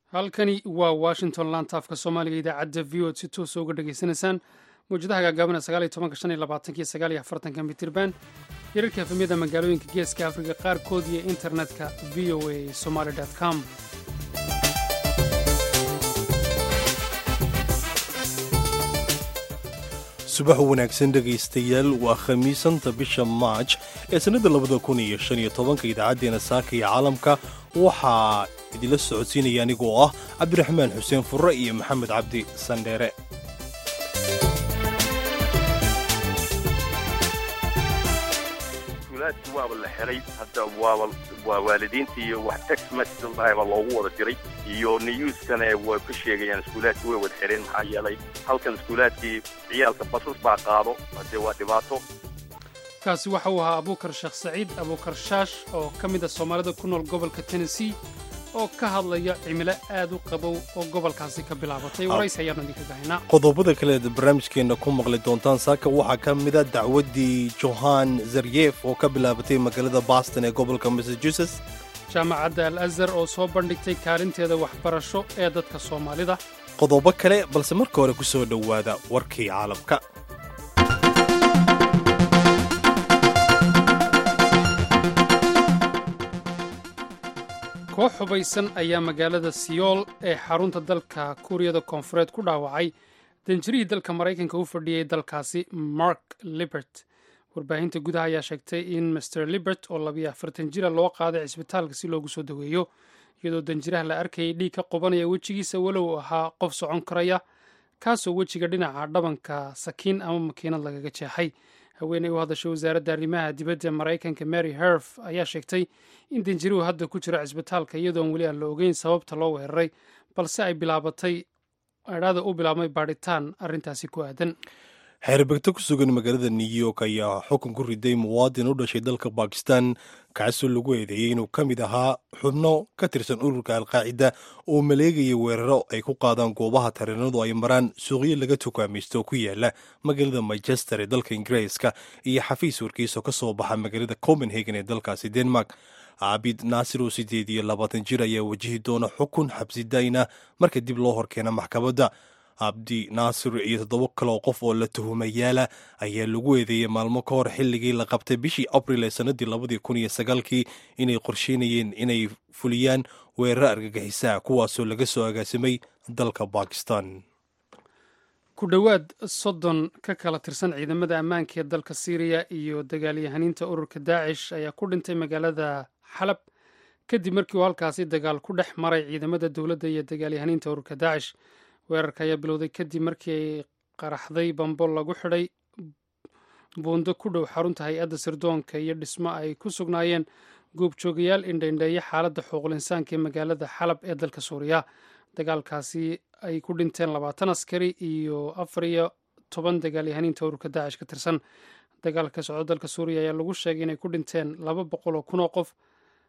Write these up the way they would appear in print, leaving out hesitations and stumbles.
halkani waa washington laantaafka soomaaliga idaacadda v od si toosa uga dhegaysanaysaan mawjadaha gaagaabana mitirban hirarka efemyada magaalooyinka geeska afrika qaarkood iyo internetka v o a somaly com subax wanaagsan dhegaystayaal waa khamiisanta bisha maaj ee sannadda idaacaddeena saaka iyo caalamka waxaa idinla socodsiinaya anigoo ah cabdiraxmaan xuseen furre iyo maxamed cabdi sandheere. iskuulaadkii waaba la helay hadda waa waalidiintii iyo wax text message baa loogu wada diray iyo newskana way ka sheegayaan iskuulaadkii way wada xireen maxaa yeelay halkan iskuulaadkii ciyaalka basas baa qaado hadee waa dhibaato. kaasi waxa uu ahaa abuukar sheekh saciid abuukar shaash oo ka mid a soomaalida ku nool gobolka tennessee oo ka hadlaya cimilo aad u qabow oo gobolkaasi ka bilaabatay waraysi ayaanu idinka gahaynaa. qodobada kale ee barnaamijkeenna ku maqli doontaan saaka waxaa ka mida dacwaddii johan zaryef oo ka bilaabatay magaalada boston ee gobolka massachusetts, jaamacadda al azhar oo soo bandhigtay kaalinteeda waxbarasho ee dadka soomaalida, qodobo kale balse marka hore ku soo dhowaada warkii caalamka. koox hubaysan ayaa magaalada siyool ee xarunta dalka kuuriyada koonfureed ku dhaawacay danjirihii dalka maraykanka u fadhiyey dalkaasi mark libert. warbaahinta gudaha ayaa sheegtay in master libert oo 42 jira loo qaaday cisbitaalka si loogu soo daweeyo, iyadoo danjiraha la arkayay dhiig ka qubanaya wejigiisa walow ahaa qof socon karaya kaasoo wejiga dhinaca dhabanka sakiin ama makiinad lagaga jeexay. haweeney u hadashay wasaaradda arrimaha dibadda maraykanka mary herf ayaa sheegtay in danjiruhu hadda ku jiro cisbitaalka iyadoon weli aan la ogeyn sababta loo weeraray, balse ay u bilaabmay baadhitaan arrintaasi ku aadan. xeerbegto ku sugan magaalada new york ayaa xukun ku riday muwaadin u dhashay dalka bakistan kaasoo lagu eedeeyey inuu ka mid ahaa xubno ka tirsan ururka alqaacida oo maleegaya weeraro ay ku qaadaan goobaha tareenadu ay maraan suuqyo laga tukaamaysto oo ku yaala magaalada manchester ee dalka ingiriiska iyo xafiis warkiisoo ka soo baxa magaalada copenhagen ee dalkaasi denmark. caabid naasir oo 28 jir ayaa wajihi doona xukun xabsi dayna marka dib loo horkeena maxkamadda. cabdi naasir iyo 7 kale oo qof oo la tuhumayaala ayaa lagu eedeeyey maalmo ka hor xilligii la qabtay bishii abril ee sannaddii 2009 inay qorsheynayeen inay fuliyaan weeraro argagixisaa kuwaasoo laga soo agaasimay dalka bakistan. ku dhowaad 30 ka kala tirsan ciidamada ammaanka ee dalka syriya iyo dagaalyahaniinta ururka daacish ayaa ku dhintay magaalada xalab kadib markii uu halkaasi dagaal ku dhex maray ciidamada dowladda iyo dagaalyahaniinta ururka daacish. weerarka ayaa bilowday kadib markii ay qaraxday bambo lagu xidhay buundo ku dhow xarunta hay-adda sirdoonka iyo dhismo ay ku sugnaayeen goobjoogayaal indhaindheeya xaaladda xuquuqlinsaanka ee magaalada xalab ee dalka suuriya. dagaalkaasi ay ku dhinteen 20 askari iyo 14 dagaalyahaniinta ururka daacish ka tirsan. dagaalka ka socdo dalka suuriya ayaa lagu sheegay inay ku dhinteen 200,000 oo qof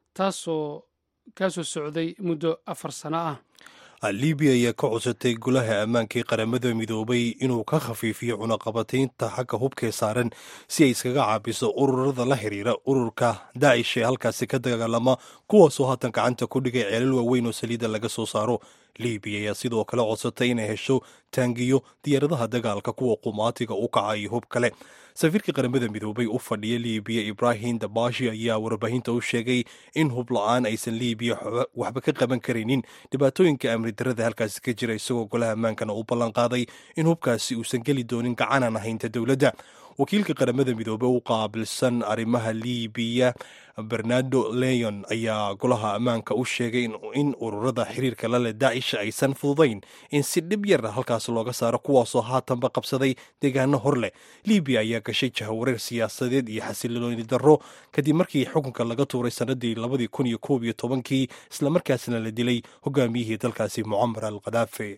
kaasoo socday muddo 4 sano ah. libiya ayaa ka codsatay golaha ammaankai qaramada midoobay inuu ka khafiifiyo cunaqabataynta xagga hubkee saaran si ay iskaga caabiso ururada la xiriira ururka daacish ee halkaasi ka dagaalama kuwaasoo haatan gacanta ku dhigay ceelal waaweyn oo saliidda laga soo saaro. libiya ayaa sidoo kale codsatay inay hesho taangiyo diyaaradaha dagaalka kuwa qumaatiga u kaca iyo hub kale. safiirkii qaramada midoobay u fadhiya libiya ibrahim dabashi ayaa warbaahinta u sheegay in hub la-aan aysan libiya waxba ka qaban karaynin dhibaatooyinka amni darada halkaasi ka jira, isagoo golaha ammaankana u ballan qaaday in hubkaasi uusan geli doonin gacanaan ahaynta dowladda. wakiilka qaramada midoobey u qaabilsan arrimaha libiya bernardo leon ayaa golaha ammaanka u sheegay in ururada xiriirka lale daacish aysan fududayn in si dhib yar halkaas looga saaro kuwaasoo haatanba qabsaday deegaano hor leh. libiya ayaa gashay jahawareer siyaasadeed iyo xasilooni darro kadib markii xukunka laga tuuray sannaddii 2011 islamarkaasna la dilay hogaamiyihii dalkaasi mucamar al khadaafi.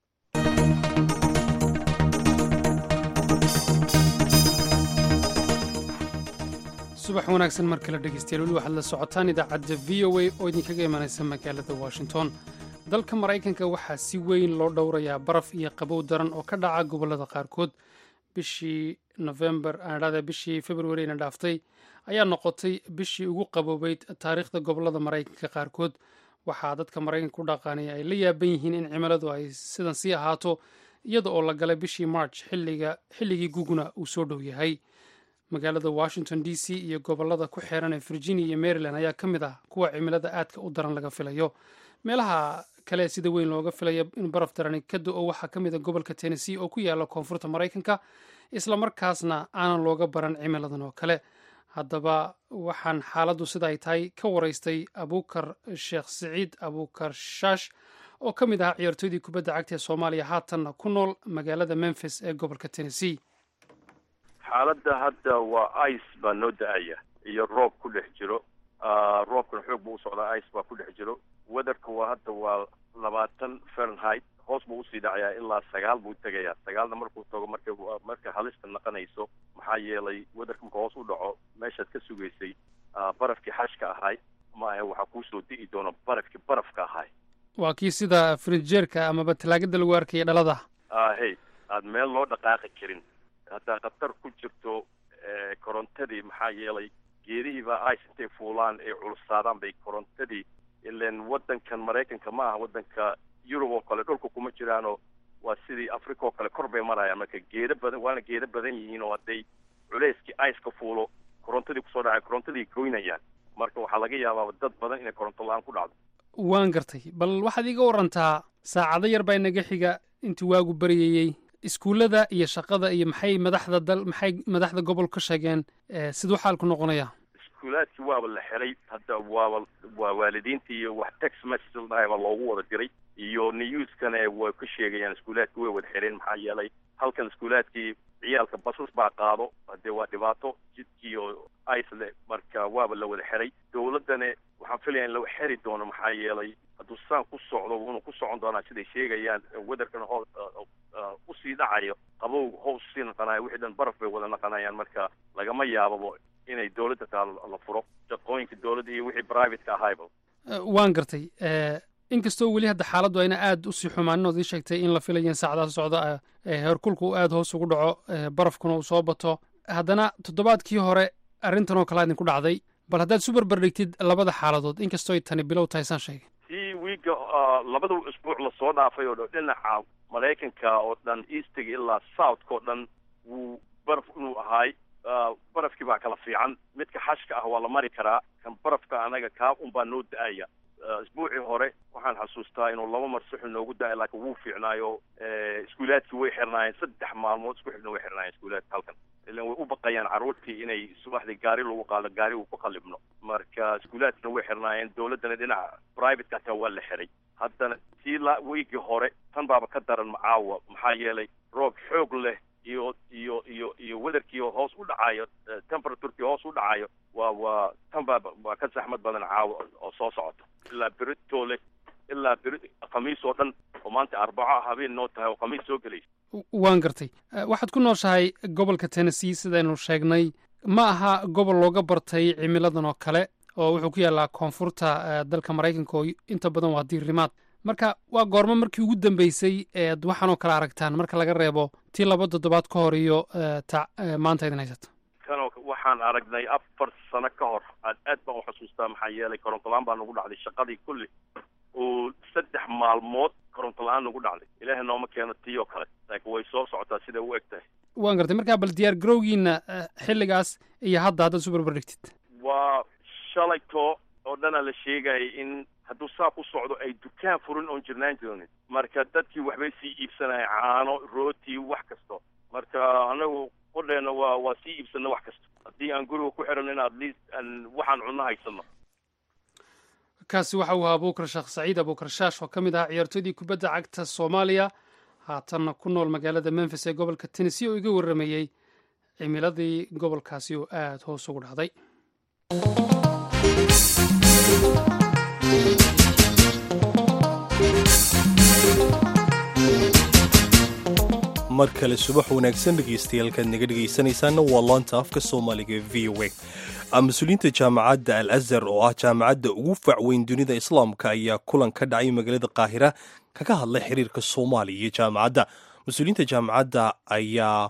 subax wanaagsan mar kale dhegeystayaal, weli waxaad la socotaan idaacadda v o a oo idinkaga imanaysa magaalada washington. dalka maraykanka waxaa si weyn loo dhowrayaa baraf iyo qabow daran oo ka dhaca gobollada qaarkood. bishii februarina dhaaftay ayaa noqotay bishii ugu qaboobeyd taariikhda gobollada maraykanka qaarkood. waxaa dadka maraykanka ku dhaqaanaya ay la yaaban yihiin in cimiladu ay sidan sii ahaato iyada oo la galay bishii march xilligii guguna uu soo dhow yahay. magaalada washington d c iyo gobolada ku xeeran ee virginia iyo maryland ayaa ka mid ah kuwa cimilada aadka u daran laga filayo. meelaha kale sida weyn looga filayo in baraf darani ka do-o waxaa ka mid a gobolka tennessee oo ku yaala koonfurta maraykanka, islamarkaasna aanan looga baran cimiladan oo kale. haddaba waxaan xaaladdu sida ay tahay ka waraystay abuukar sheekh siciid abuukar shaash oo ka mid ahaa ciyaartooydii kubadda cagta ee soomaaliya haatanna ku nool magaalada memphis ee gobolka tennessee. xaaladda hadda waa ice baa noo da-aya iyo roob ku dhex jiro. roobkana xoog buu u socdaa, ice baa ku dhex jiro. weatherka waa 20 Fahrenheit, hoos buu usii dhacayaa ilaa 9 buu tegayaa. 9na markuu tago marka halista naqanayso, maxaa yeelay weatherka marka hoos u dhaco meeshaad ka sugaysay barafkii xashka ahay maaha, waxaa kuusoo di'i doona barafkii barafka ahay. waa kii sida frinjeerka amaba talaagada lagu arkaya dhalada. hey, aad meel loo dhaqaaqi karin, haddaa khatar ku jirto korontadii, maxaa yeelay geedihiibaa ice intay fuulaan ay culusaadaan bay korontadii, ilan wadankan maraykanka ma aha wadanka yurub oo kale dhulka kuma jiraanoo waa sidii africa oo kale kor bay marayaan. marka waana geeda badan yihiin oo hadday culeyskii iceka fuulo korontadii kusoo dhacay korontadii goynayaan. marka waxaa laga yaabaa dad badan inay koronto la-aan ku dhacdo. waan gartay, bal waxaad iga warantaa saacado yar baa inaga xiga intii waagu baryayey, iskuullada iyo shaqada iyo maxay madaxda gobol ka sheegeen siduu xaalku noqonaya? iskuulaadkii waaba la xiray, hadda waa waalidiintii iyo wax text message baa loogu wada diray, iyo newskana way ka sheegayaan iskuulaadkii way wada xireen. maxaa yeelay halkan iskuulaadkii ciyaalka basas baa qaado, hadee waa dhibaato jidkii oo ice leh, marka waaba la wada xiray. dowladdana waxaan filaya in la xiri doono, maxaa yeelay hadduu saan ku socdo wuuna ku socon doonaa siday sheegayaan. weatherkana usii dhacayo, qabow hoos usii naqanayo, wixii dhan baraf bay wada naqanayaan. marka lagama yaababo inay dowladda taa la furo, shaqooyinka dowladda iyo wixii privateka ahayba. waan gartay, inkastoo weli hadda xaaladdu ayna aada usii xumaanin ood ii sheegtay in la filayo in saacadaha socda heerkulku uu aada hoos ugu dhaco, barafkuna uu soo bato, haddana toddobaadkii hore arrintan oo kalea idinku dhacday. bal haddaad isu barbardhigtid labada xaaladood, inkastoo ay tani bilow tahay saan sheegay. si wiiga labada isbuuc lasoo dhaafay oo dhinaca maraykanka oo dhan eastiga ilaa southka oo dhan wuu baraf inuu ahaay. barafkii baa kala fiican, midka xashka ah waa la mari karaa, kan barafka anaga kaa unbaa noo da-aya. isbuucii hore waxaan xasuustaa inuu 2 mar suxu noogu da-ay, laakiin wuu fiicnaayo. iskuulaadkii way xirnaayeen 3 maalmood isku xidhna way xirnaayeen iskuulaadka halkan, ilan way u baqayaan carruurtii inay subaxdii gaari lagu qaado, gaari uu ku qalibno. marka iskuulaadkina way xirnaayeen, dowladdana dhinaca privateka hataa waa la xiray. haddana tii wiigii hore tan baaba ka daran macaawa, maxaa yeelay roob xoog leh iyo weatherkii hoos u dhacayo, temperaturkii hoos u dhacayo, waa tan waa ka saxmad badan caawa oo soo socoto ilaa beritoole, ilaa khamiis oo dhan, oo maanta arbaco habeen noo tahay oo khamiis soo gelaysa. waan gartay, waxaad ku nooshahay gobolka tennessee sidaynu sheegnay, ma aha gobol looga bartay cimiladan oo kale, oo wuxuu ku yaallaa koonfurta dalka maraykanka oo inta badan waa diirimaad. marka waa goormo markii ugu dambeysay eed waxaan oo kale aragtaan, marka laga reebo tii 2 toddobaad ka hor iyo maanta idin haysato? kanoo waxaan aragnay 4 sano ka hor. aad baan u xasuustaa, maxaa yeelay koronto la-aan baa nagu dhacday shaqadii kulli, oo 3 maalmood koronto la-aan nagu dhacday. ilaahay nooma keeno tii oo kale, laakiin way soo socotaa siday u eg tahay. waan gartay, markaa bal diyaar garowgiina xilligaas iyo hadda haddaad isu barbardhigtid. waa shalayto oo dhana la sheegayay in hadduu saa ku socdo ay dukaan furin oon jirnaan doonin. marka dadkii waxbay sii iibsanaya, caano, rooti, wax kasto. marka anagu qodheena waa sii iibsana wax kasto, haddii aan guriga ku xiran in at least waxaan cunno haysano. kaasi waxa uu ahaa abuukar sheekh saciid abuukar shaash oo ka mid ahaa ciyaartooydii kubadda cagta soomaaliya, haatanna ku nool magaalada memphis ee gobolka tennessee, oo iga warramayey cimiladii gobolkaasi oo aada hoos ugu dhacday. mar kale subax wanaagsan dhegeystayaaalkaad naga dhegeysanaysaana waa laanta afka soomaaliga v o a. mas-uuliyiinta jaamacadda al azhar oo ah jaamacadda ugu fac weyn dunida islaamka ayaa kulan ka dhacay magaalada qaahira kaga hadlay xiriirka soomaaliya iyo jaamacadda. mas-uuliyiinta jaamacadda ayaa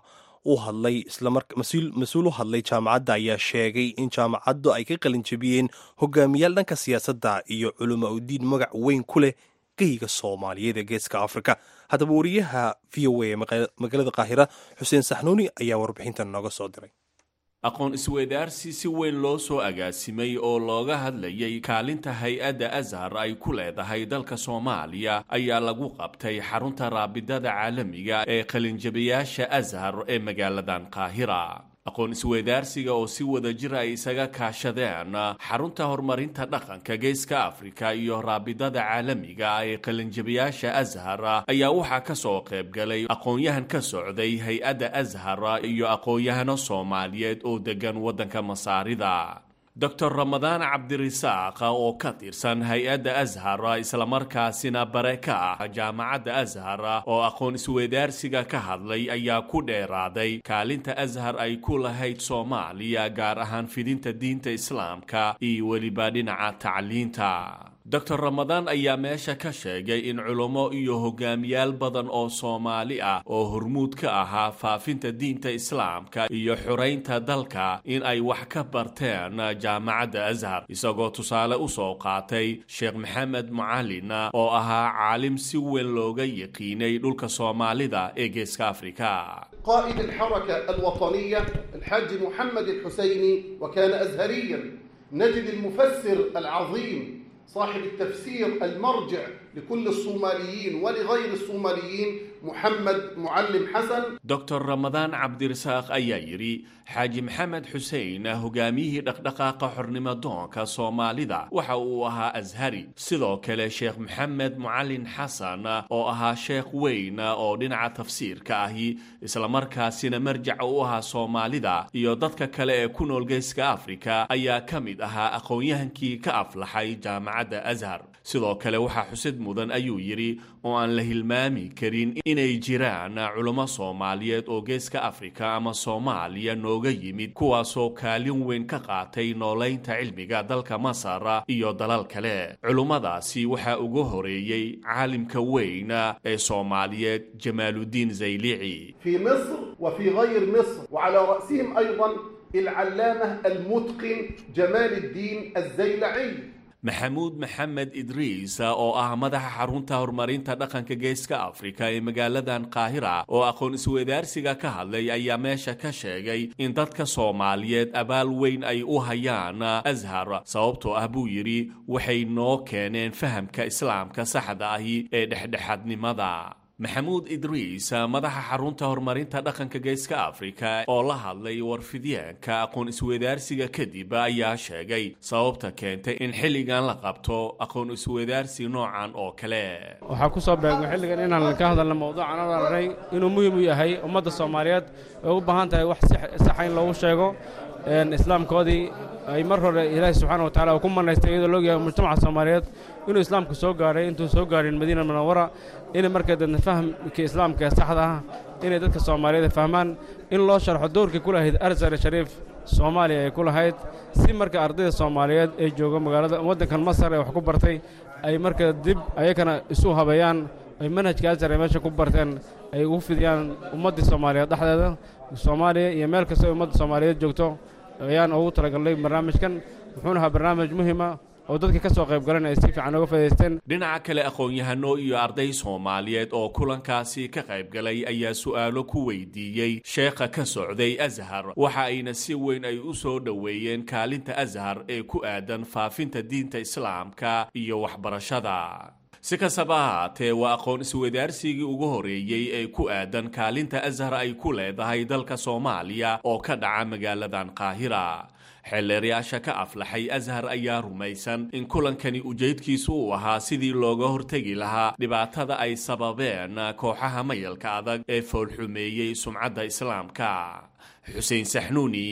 u hadlay mas-uul u hadlay jaamacadda ayaa sheegay in jaamacaddu ay ka qalin jebiyeen hogaamiyaal dhanka siyaasadda iyo culamo udiin magac weyn ku leh geyga soomaaliyeed ee geeska afrika. haddaba wariyaha v o a ee magaalada qaahira xuseen saxnuuni ayaa warbixintan nooga soo diray. aqoon isweydaarsi si weyn loo soo agaasimay oo looga hadlayay kaalinta hay-adda ashar ay ku leedahay dalka soomaaliya ayaa lagu qabtay xarunta raabidada caalamiga ee qalinjabiyaasha ashar ee magaaladan qaahira. aqoon isweydaarsiga oo si wada jir ay isaga kaashadeen xarunta horumarinta dhaqanka geeska afrika iyo raabidada caalamiga ee qalinjabiyaasha ashar ayaa waxaa ka soo qayb galay aqoon-yahan ka socday hay-adda ashar iyo aqoon-yahano soomaaliyeed oo degan waddanka masaarida. dr ramadaan cabdirisaaq oo ka tirsan hay-adda ashar islamarkaasina bare ka ah jaamacadda ashar oo aqoon isweydaarsiga ka hadlay ayaa ku dheeraaday kaalinta ashar ay ku lahayd soomaaliya gaar ahaan fidinta diinta islaamka iyo weliba dhinaca tacliinta. dr ramadaan ayaa meesha ka sheegay in culummo iyo hogaamiyaal badan oo soomaali ah oo hormuud ka ahaa faafinta diinta islaamka iyo xoraynta dalka in ay wax ka barteen jaamacadda ashar, isagoo tusaale u soo qaatay sheekh maxamed mucalin oo ahaa caalim si weyn looga yaqiinay dhulka soomaalida ee geeska afrika. قائد الحركة الوطنية الحاج محمد الحسيني وكان أزهريا. نجد المفسر العظيم صاحب التفسير المرجع لكل الصوماليين ولغير الصوماليين محمد معلم حسن. دكتور رمضان عبد الرزاق ayaa yiri xaaji maxamed xuseen hogaamiyihii dhaqdhaqaaqa xornimo doonka Soomaalida waxa uu ahaa Azhari. sidoo kale sheekh maxamed mucalin xasan oo ahaa sheekh weyn oo dhinaca tafsiirka ahi isla markaasina marjac u ahaa Soomaalida iyo dadka kale ee ku nool geeska Afrika ayaa kamid ahaa aqoon-yahankii ka aflaxay jaamacadda Azhar. sidoo kale waxa xusid mudan ayuu yiri oo aan la hilmaami karin inay jiraan culamo Soomaaliyeed oo geeska Afrika ama Soomaaliya nooga yimid kuwaasoo kaalin weyn ka qaatay nooleynta cilmiga dalka Masar iyo dalal kale. culimadaasi waxa ugu horeeyay caalimka weyn ee Soomaaliyeed Jamaaludiin Zaylici في مصر وفي غير مصر وعلى رأسهم أيضا العلامة المتقن جمال الدين الزيلعي. maxamuud maxamed idriis oo ah madaxa xarunta horumarinta dhaqanka geeska afrika ee magaaladan qaahira oo aqoon isweydaarsiga ka hadlay ayaa meesha ka sheegay in dadka Soomaaliyeed abaal weyn ay u hayaan ashar sababtoo ah buu yiri waxay noo keeneen fahamka islaamka saxda ahi ee dhexdhexaadnimada. maxamuud idriis madaxa xarunta horumarinta dhaqanka geeska afrika oo la hadlay warfidyaanka aqoon isweydaarsiga kadib ayaa sheegay sababta keentay in xilligan la qabto aqoon isweydaarsi noocan oo kale. waxaa ku soo beegmay xilligan inaan ka hadalno mowduucan oo array inuu muhiim u yahay ummadda Soomaaliyeed oo u baahan tahay wax sax in loogu sheego islaamkoodii ay mar hore Ilaahay subxaanahu wa ta'aala ku manaystay iyadoo loo yahay mujtamaca Soomaaliyeed inuu islaamku soo gaaray intuu soo gaarin Madiina Munawwara in markay dadna fahamka islaamka saxda ah inay dadka Soomaaliyeed fahmaan in loo sharxo doorkii ku lahayd Azhar Sharif Soomaaliya ay ku lahayd si marka ardayda Soomaaliyeed ay jooga magaalada waddankan Masar ay wax ku bartay ay marka dib ayagana isu habayaan ay manhajka Azhar meesha ku barteen ay u fidiyaan ummadda Soomaaliyeed dhaxdeeda Soomaaliya iyo meel kasta oo ummadda Soomaaliyeed joogto ayaan ugu talagalay barnaamijkan wuxuuna ahaa barnaamij muhiim ah oo dadka ka soo qayb galan ay si fiican uga faa'iideysteen. dhinaca kale aqoon-yahano iyo arday Soomaaliyeed oo kulankaasi ka qayb galay ayaa su'aalo ku weydiiyay sheekha ka socday Azhar waxa ayna si weyn ay u soo dhaweeyeen kaalinta Azhar ee ku aadan faafinta diinta islaamka iyo waxbarashada. si kastaba ahaatee waa aqoon isweydaarsigii ugu horeeyey ee ku aadan kaalinta Azhar ay ku leedahay dalka Soomaaliya oo ka dhaca magaaladan Qaahira. xeelleerayaasha ka aflaxay Azhar ayaa rumaysan in kulankani ujeedkiisu uu ahaa sidii looga hortegi lahaa dhibaatada ay sababeen kooxaha mayalka adag ee foolxumeeyey sumcadda islaamka. xuseen saxnuuni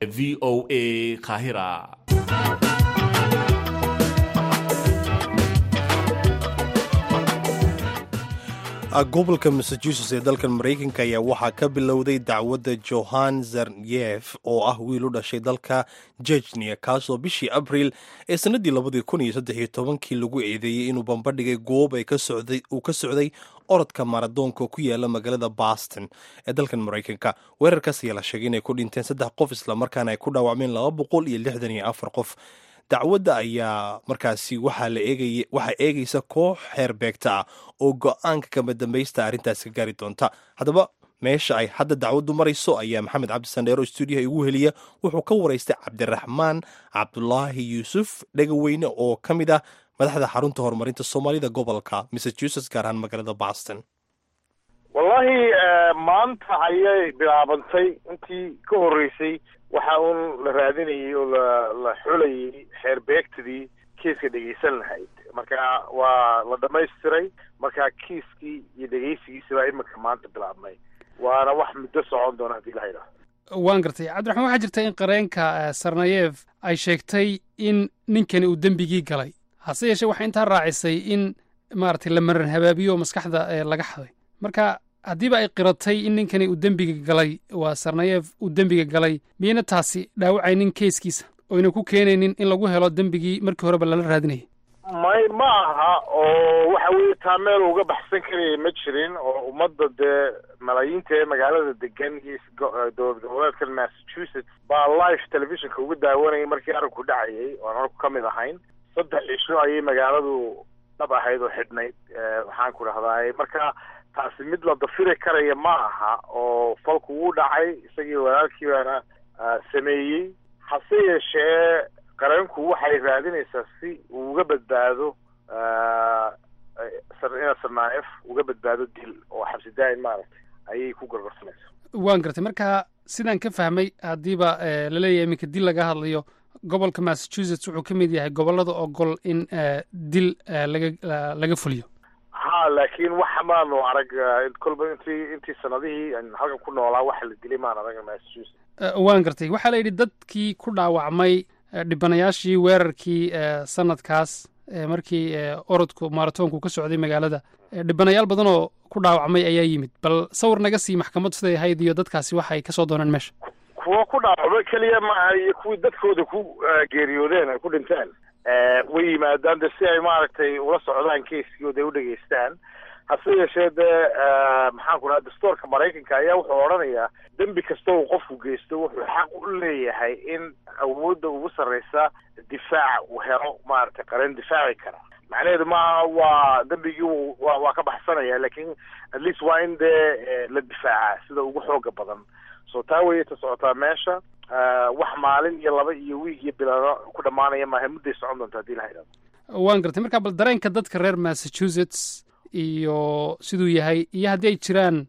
VOA Qaahira. gobolka massachusetts ee dalkan maraykanka ayaa waxaa ka bilowday dacwadda johan zarnyef oo ah wiil u dhashay dalka jejnia kaasoo bishii abriil ee sannaddii lagu eedeeyey inuu bambadhigay goob uu ka socday orodka maradoonka ku yaala magaalada boston ee dalkan maraykanka. weerarkaas ayaa la sheegay inay ku dhinteen 3 qof islamarkaana ay ku dhaawacmeen 264 qof. dacwadda ayaa markaasi waxaa eegaysa koox xeerbeegta ah oo go-aanka kama dambaysta arrintaas ka gaari doonta. haddaba meesha ay hadda dacwaddu marayso ayaa maxamed cabdisandheero stuudiyaha igu heliya wuxuu ka waraystay cabdiraxmaan cabdulaahi yuusuf dhegaweyne oo ka mid ah madaxda xarunta horumarinta soomaalida gobolka massachusetts gaar ahaan magaalada boston. wallahi maanta ayay bilaabantay. intii ka horreysay waxa uun la raadinayay oo la xulayay xeerbeegtadii kiiska dhegaysan lahayd. marka waa la dhamaystiray. marka kiiskii iyo dhegaysigiisi baa iminka maanta bilaabmay. waana wax muddo socon doona haddii la haydhaho. waan gartay cabdiraxmaan, waxaa jirta in qareenka sarnayev ay sheegtay in ninkani uu dembigii galay, hase yeeshee waxaa intaa raacisay in maaragtay la marar habaabiyo maskaxda laga xaday. marka haddiiba ay qiratay in ninkani uu dembiga galay, waa sarnayev uu dembiga galay, miyayna taasi dhaawacaynin keeskiisa oyna ku keenaynin in lagu helo dembigii markii horeba lala raadinayay? ma aha oo waxa weeye taa meel uga baxsan karaya ma jirin. oo ummadda dee malaayiinta ee magaalada degan iyo dowlad goboleedkan massachusetts baa live televisionka uga daawanayay markii arrinku dhacayay oo aan arku ka mid ahayn. 3 cisho ayay magaaladu dhab ahayd oo xidhnayd. waxaan ku dhahdaa marka taasi mid la dafiri karaya ma aha oo falku wuu dhacay, isagii walaalkii baana sameeyey. hase yeeshee qareenku waxay raadinaysaa si uu uga badbaado sarnaayef uga badbaado dil oo xabsi daa'in maaragtay ayay ku gorgorsanaysaa. waan gartay. marka sidaan ka fahmay haddiiba laleeyahay iminka dil laga hadlayo, gobolka massachusetts wuxuu ka mid yahay gobollada ogol in dil laga fuliyo. ha laakiin waxa maanu arag kolba intii sanadihii halkan ku noolaa waxa la dilay maan arag massachusetts. waan gartay. waxaa la yidhi dadkii ku dhaawacmay dhibanayaashii weerarkii sanadkaas markii orodku maratoonku ka socday magaalada, dhibanayaal badan oo ku dhaawacmay ayaa yimid. bal sawir naga sii maxkamad siday ahayd iyo dadkaasi waxay ka soo dooneen meesha. kuwa ku dhaawacmay keliya maaha iyo kuwii dadkooda ku geeriyoodeen ay ku dhinteen way yimaadaan de si ay maaragtay ula socdaan keiskii oo de u dhegaystaan. hase yeeshee dee maxaan ku dhaha dastuurka maraykanka ayaa wuxuu odhanayaa dembi kasta uu qofku geysto wuxuu xaq u leeyahay in awoodda ugu sarreysa difaac uu helo maaragtay qareen difaaci kara. macnaheedu maaha waa dembigii waa ka baxsanaya, laakiin at least waa in dee la difaaca sida ugu xooga badan. so taa wayay ta socotaa meesha. wax maalin iyo 2 iyo wiig iyo bilaano ku dhammaanaya maaha, mudday socon doonta haddii la haydhado. waan gartay. marka bal dareenka dadka reer massachusetts iyo siduu yahay, iyo haddii ay jiraan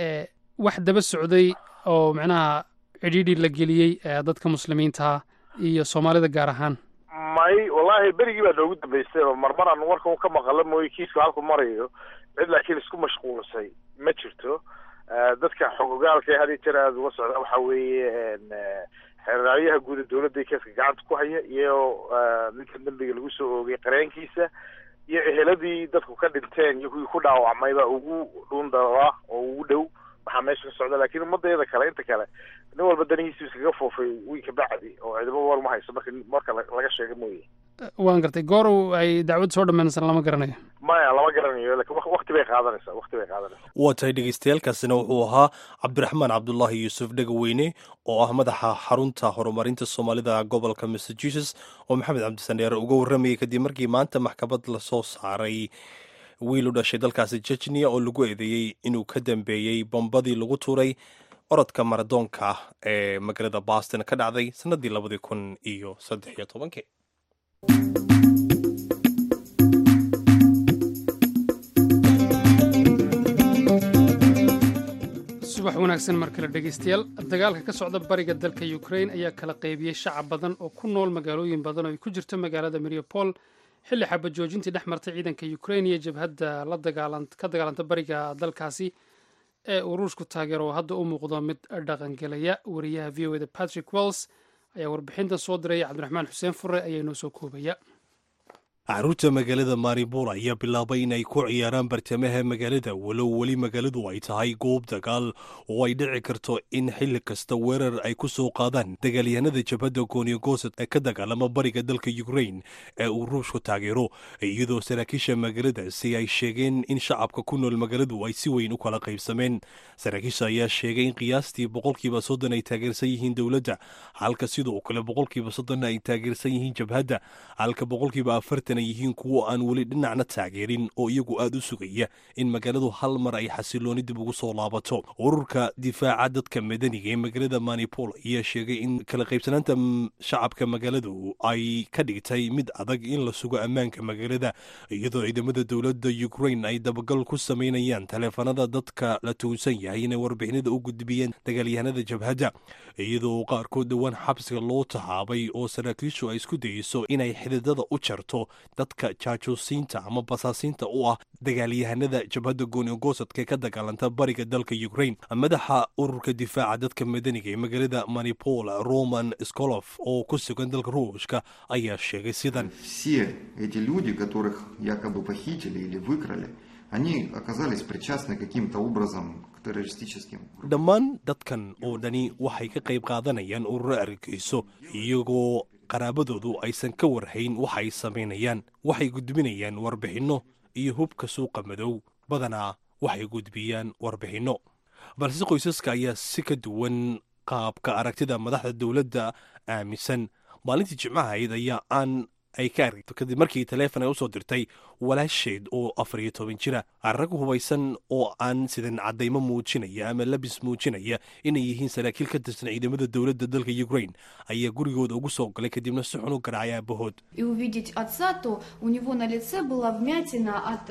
wax daba socday oo macnaha cidhiidhi la geliyey dadka muslimiinta iyo soomaalida gaar ahaan. may wallahi berigii baa noogu dambaystay oo marmar aan warkan ka maqala mooye kiiska halku marayo cid laakiin isku mashquulisay ma jirto. dadka xogogaalka ee hadii jeer aada uga socda waxa weeye xeeraryaha guud ee dowladda keeska gacanta ku haya iyo ninka dembiga lagu soo oogay qareenkiisa iyo eheladii dadku ka dhinteen iyo kuwii ku dhaawacmay baa ugu dhundalaa oo ugu dhow waxaa meesha ka socda. laakiin ummadayada kale inta kale nin walba danihiisa iskaga foofay wiilka bacdi oo ciidamo war ma hayso marka laga sheega mooye. waan gartay. goorow ay dacwad soo dhammaynaysan lama garanayo. maya lama garanayo, laakiin wakti bay qaadanaysaa. waa tahay dhegeystayaaalkaasina wuxuu ahaa cabdiraxmaan cabdulaahi yuusuf dhegaweyne oo ah madaxa xarunta horumarinta soomaalida gobolka massachusetts oo maxamed cabdisandheere uga warramayay kadib markii maanta maxkamad lasoo saaray wiil u dhashay dalkaasi jejnia oo lagu eedeeyey inuu ka dambeeyey bombadii lagu tuuray orodka maradoonka ee magaalada boston ka dhacday sannaddii 2013. subax wanaagsan mar kale dhegaystayaal. dagaalka ka socda bariga dalka ukraine ayaa kala qaybiyey shacab badan oo ku nool magaalooyin badan oo ay ku jirto magaalada mariupol xilli xabad joojintii dhex martay ciidanka ukraine iyo jabhadda ka dagaalanta bariga dalkaasi ee uu ruushku taageero oo hadda u muuqdo mid dhaqangelaya. wariyaha v o eda patrick wells ayaa warbixintan soo diraya. cabdiraxmaan xuseen fure ayaa inoo soo koobaya. caruurta magaalada Mariupol ayaa bilaabay inay ku ciyaaraan bartamaha magaalada walow weli magaaladu ay tahay goob dagaal oo ay dhici karto in xilli kasta weerar ay ku soo qaadaan dagaalyahanada jabhadda Gooniyo-Goosad ee ka dagaalama bariga dalka Ukraine ee uu Ruushku taageero iyadoo saraakiisha magaaladaasi ay sheegeen in shacabka ku nool magaaladu ay si weyn u kala qaybsameen. Saraakiisha ayaa sheegay in qiyaastii 30% ay taageersan yihiin dowladda, halka sidoo kale 30% ay taageersan yihiin jabhadda, halka 40% yihiin kuwo aan weli dhinacna taageerin oo iyagu aad u sugaya in magaaladu hal mar ay xasilooni dib ugu soo laabato. Ururka difaaca dadka madaniga ee magaalada Mariupol ayaa sheegay in kala qaybsanaanta shacabka magaaladu ay ka dhigtay mid adag in la sugo ammaanka magaalada, iyadoo ciidamada dowladda Ukraine ay dabagal ku sameynayaan taleefanada dadka la tuunsan yahay inay warbixinada u gudbiyeen dagaalyahanada jabhadda, iyadoo qaarkood dhowaan xabsiga loo taxaabay oo saraakiishu ay isku dayeyso inay xididada u jarto dadka jaajuusiinta ama basaasiinta u ah dagaalyahanada jabhadda Gooniyo-Goosadka ka dagaalanta bariga dalka Ukraine. Madaxa ururka difaaca dadka madaniga ee magaalada Mariupol, Roman Skoloff, oo ku sugan dalka Ruushka, ayaa sheegay sidan: все эти люди, которых якобы похитили или выкрали, они оказались причастны каким-то образом к террористическим. Dhammaan dadkan oo dhani waxay ka qayb qaadanayaan ururo argagixisyo iyagoo qaraabadoodu aysan ka warhayn waxa ay samaynayaan. Waxay gudbinayaan warbixinno iyo hubka suuqa madow, badanaa waxay gudbiyaan warbixinno. Balse qoysaska ayaa si ka duwan qaabka aragtida madaxda dowladda aaminsan. Maalintii Jimcaha ayaa ay ka aragto kadib markii taleefon ay u soo dirtay walaasheed oo 14 jira. Rag hubaysan oo aan sidan cadaymo muujinaya ama labis muujinaya inay yihiin saraakiil ka tirsan ciidamada dowladda dalka Ukraine ayaa gurigooda ugu soo galay kadibna si xun u garaacay aabahood. И увидеть отца, то у него на лице была вмятина от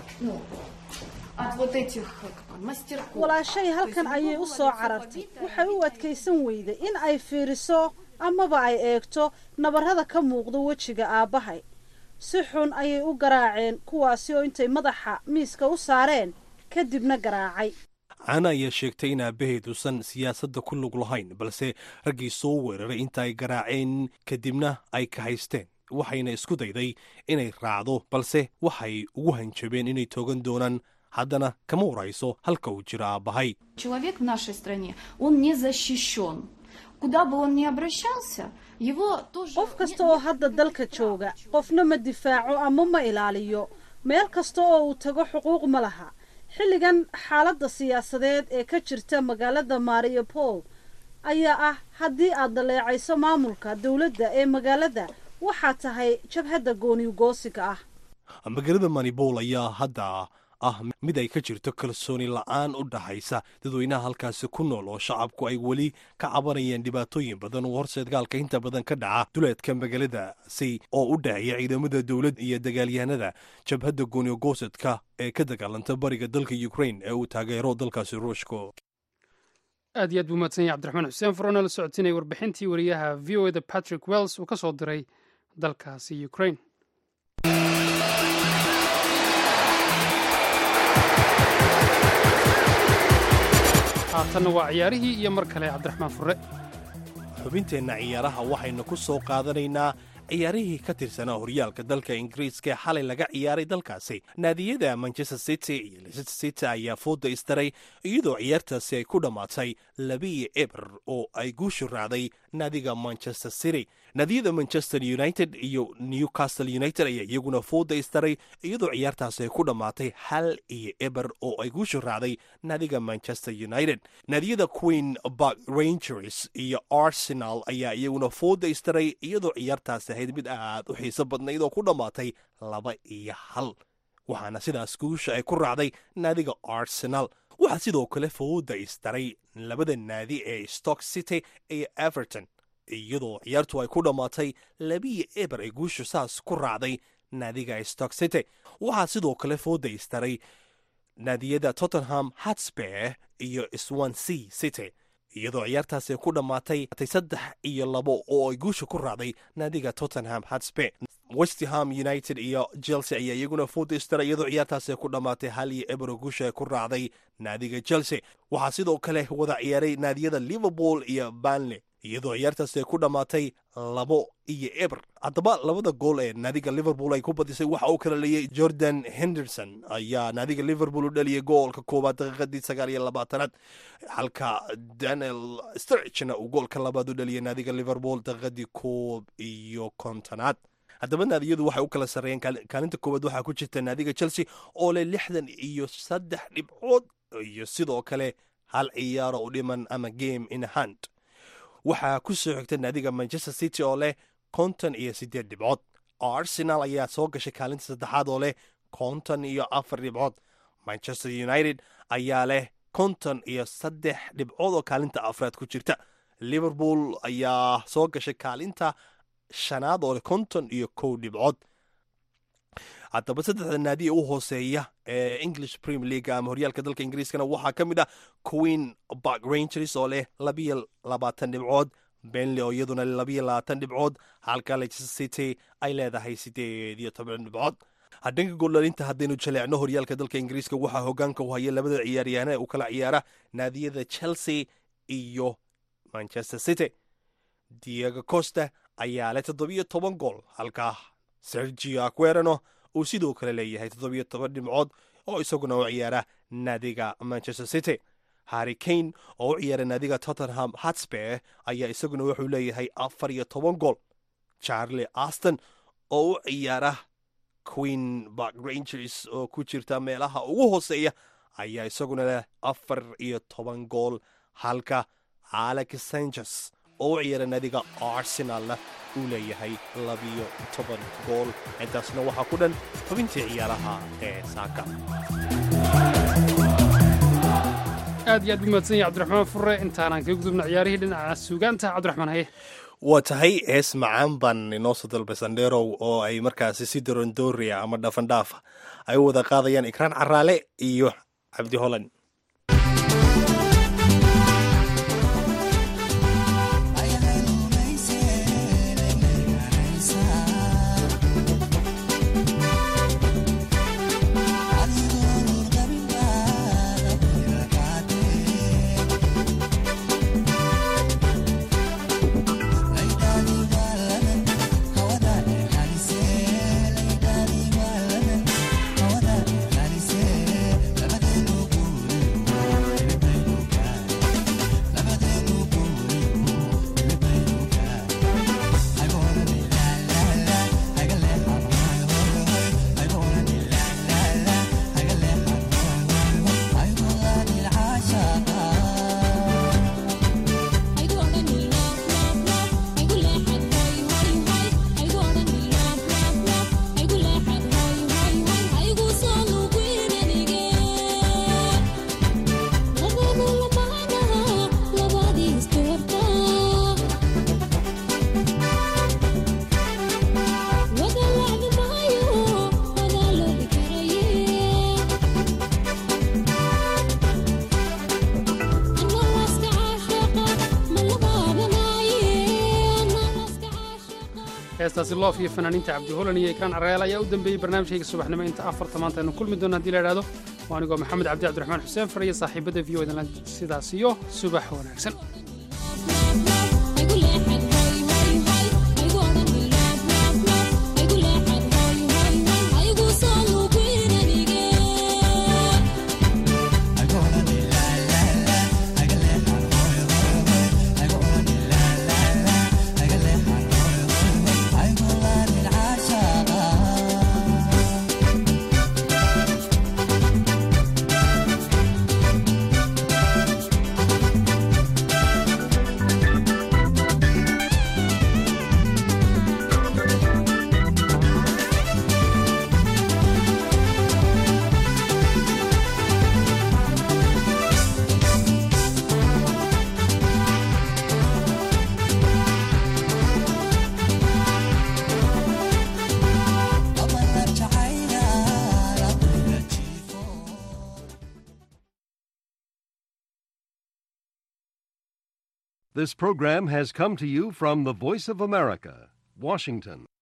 вот этих мастерков. walaashay halkan ayay u soo carartay. Waxay u adkaysan weyday in ay fiiriso amaba ay eegto nabarrada ka muuqda wejiga aabahay. Si xun ayay u garaaceen, kuwaasi oo intay madaxa miiska u saareen kadibna garaacay. Ana ayaa sheegtay in aabaheeduusan siyaasadda ku lug lahayn, balse raggii soo weeraray inta ay garaaceen kadibna ay ka haysteen. Waxayna isku dayday inay raacdo, balse waxay ugu hanjabeen inay toogan doonaan. Haddana kama warayso halka uu jiro aabahay. Человек в нашей стране, он не защищен. Куда бы он ни обращался, его тоже... qof kasta oo hadda dalka jooga qofna ma difaaco ama ma ilaaliyo. Meel kasta oo uu tago xuquuq ma laha. Xilligan xaaladda siyaasadeed ee ka jirta magaalada Mariupol ayaa ah haddii aad daleecayso maamulka dowladda ee magaalada waxaa tahay jabhadda Gooniyo-Goosadka ah. Magaalada Mariupol ayaa hadda mid ay ka jirto kalsooni la'aan u dhaxaysa dadweynaha halkaasi ku nool oo shacabku ay weli ka cabanayaan dhibaatooyin badan oo horseed gaalka inta badan ka dhaca duleedka magaaladaasi oo u dhexeeya ciidamada dowladda iyo dagaalyahanada jabhadda Gooniyo-Goosadka ee ka dagaalanta bariga dalka Ukraine ee uu taageero dalkaasi Ruushka. aad iyo aad buu mahadsan yahay cabdiraxmaan xuseen furona la socotinay warbixintii wariyaha VOA Patrick Wells uu ka soo diray dalkaasi Ukraine. haatanna waa ciyaarihii iyo mar kale cabdiraxmaan fure. xubinteenna ciyaaraha waxaynu ku soo qaadanaynaa ciyaarihii ka tirsanaa horyaalka dalka Ingiriiska ee xalay laga ciyaaray dalkaasi. Naadiyada Manchester City iyo Leicester City ayaa fooda istaray iyadoo ciyaartaasi ay ku dhammaatay 2-0 oo ay guushu raacday naadiga Manchester City. Naadiyada Manchester United iyo Newcastle United ayaa iyaguna fooda istaray iyadoo ciyaartaasi ay ku dhammaatay 1-0 oo ay guushu raacday naadiga Manchester United. Naadiyada Queen Park Rangers iyo Arsenal ayaa iyaguna fooda istaray iyadoo ciyaartaasi ahayd mid aad u xiiso badnayd oo ku dhammaatay 2-1, waxaana sidaas guusha ay ku raacday naadiga Arsenal. waxaa sidoo kale fooda istaray labada naadi ee Stoke City iyo Everton iyadoo ciyaartu ay ku dhammaatay 2-0 ay guusha saas ku raacday naadiga Stoke City. waxaa sidoo kale fooda istaray naadiyada Tottenham Hotspur iyo Swansea City iyadoo ciyaartaasi ku dhammaatay 3-2 oo ay guusha ku raacday naadiga Tottenham Hotspur. West Ham United iyo Chelsea ayaa iyaguna fooda istaray iyadoo ciyaartaasi ku dhammaatay 1-0 oo guusha ku raacday naadiga Chelsea. waxaa sidoo kale wada ciyaaray naadiyada Liverpool iyo Burnley iyadoo ciyaartaasi ay ku dhammaatay 2-0. haddaba labada gool ee naadiga liverpool ay ku badisay waxa uu kala leeyay Jordan Henderson ayaa naadiga liverpool u dhaliyay goolka koowaad daqiiqadii 29aad, halka Daniel Sturridgena uu goolka labaad u dhaliyay naadiga liverpool daqiiqadii 51aad. haddaba naadiyadu waxay u kala sarreeyeen kaalinta koowaad waxaa ku jirta naadiga Chelsea oo leh 63 dhibcood iyo sidoo kale hal ciyaaro u dhiman ama game in hand. waxaa ku soo xigta naadiga Manchester City oo leh 58 dhibcood. Arsenal ayaa soo gashay kaalinta saddexaad oo leh 54 dhibcood. Manchester United ayaa leh 53 dhibcood oo kaalinta afraad ku jirta. Liverpool ayaa soo gashay kaalinta shanaad oo leh 51 dhibcood. haddaba saddexda naadi u hooseeya ee English Premier League ama horyaalka dalka Ingiriiskana waxaa ka mid ah Queen Park Rangers oo leh 22 dhibcood, Burnley oo iyaduna 22 dhibcood, halka Leicester City ay leedahay 18 dhibcood. dhanka gooldhalinta haddaynu jaleecno horyaalka dalka Ingiriiska waxaa hogaanka u haya labada ciyaaryahan ee u kala ciyaara naadiyada Chelsea iyo Manchester City. Diego Costa ayaa leh 17 gool, halka Sergio Aguero uu sidoo kale leeyahay 17 dhibcood oo isaguna u ciyaara naadiga Manchester City. Harry Kane oo u ciyaara naadiga Tottenham Hotspur ayaa isaguna wuxuu leeyahay 14 gool. Charlie Austin oo u ciyaara Queen Park Rangers oo ku jirta meelaha ugu hooseeya ayaa isaguna leh 14 gool, halka Alex Sanchez oo u ciyaara naadiga Arsenal uu leeyahay 12 gool. intaasna waxaa ku dhan xubintii ciyaaraha ee saaka. aad iyo aad u mahadsan yahay cabdiraxmaan furre. intaanaan kaga gudubna ciyaarihii dhinaca suugaanta. cabdiraxmaan haye waa tahay hees macaan baan inoo soo dalbay Sandherow oo ay markaasi si dorondooria ama dhafandhaafa ay u wada qaadayaan Ikraan Caraale iyo Cabdi Holan. heestaasi loof iyo fanaaniinta Cabdi Holan iyo Ikraan Caraale ayaa u dambeeyey barnaamijkayga subaxnimo. inta 4 maanta aynu kulmi doona haddii la idhaahdo. waa anigoo Maxamed Cabdiraxmaan Xuseen Far iyo saaxiibada v o idinla sidaas iyo subax wanaagsan. This program has come to you from the Voice of America, Washington.